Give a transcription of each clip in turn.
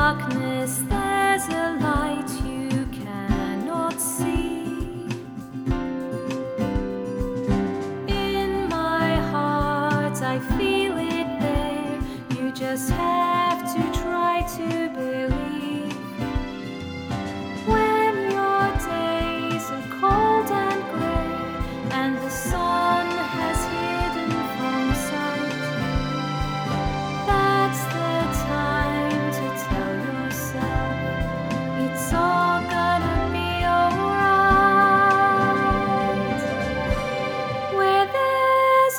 darkness, there's a light you cannot see. In my heart, I feel it there. You just have to try to believe. When your days are cold and gray, and the sun has hidden from sight, that's the time to tell yourself it's all gonna be alright. Where there's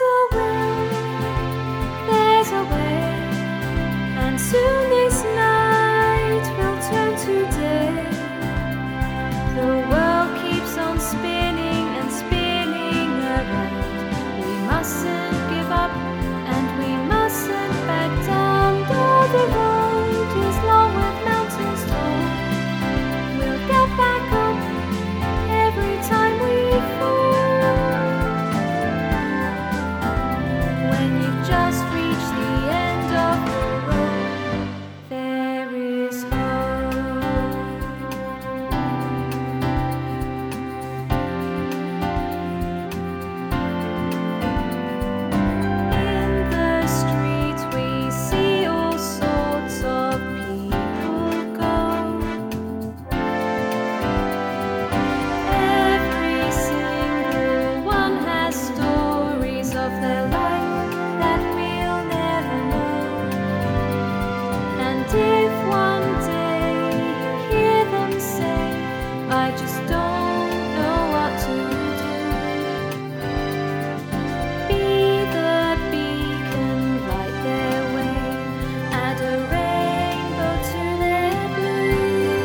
a way, and soon this night will turn to day. The world keeps on spinning and spinning around. We mustn't give up and we mustn't back down. Though the road is long with mountains tall, we'll get back up every time we fall. When you've just reached the end of the road, there is hope. In the streets we see all sorts of people go. Every single one has stories of their life that we'll never know. And if one day you hear them say, I just don't know what to do, be the beacon, light their way, add a rainbow to their blue.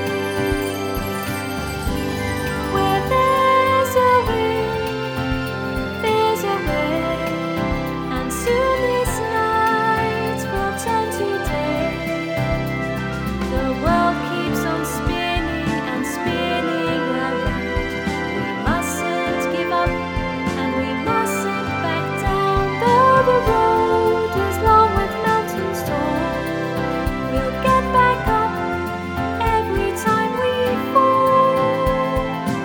Where there's a way, and soon this night will turn to day. The world keeps on spinning and spinning around. We mustn't give up and we mustn't back down. Though the road is long with mountains tall, we'll get back up every time we fall.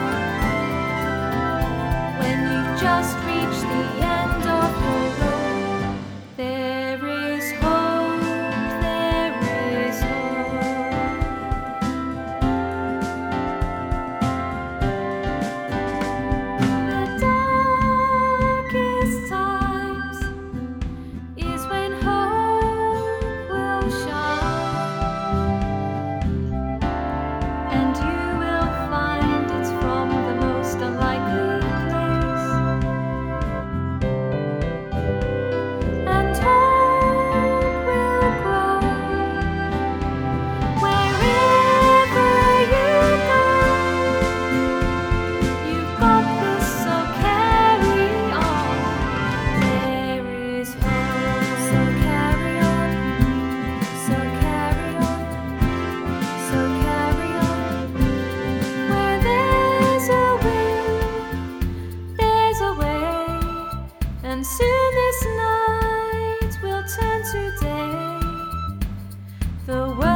When you've just reached the end of the road, there is hope, there is hope. The darkest times is when hope will shine, and you will find it's from the most unlikely place. And hope will grow wherever you go. You've got this, so carry on. There is hope, so carry on, so carry on, so carry on. Where there's a way, and soon this night will turn to day. The world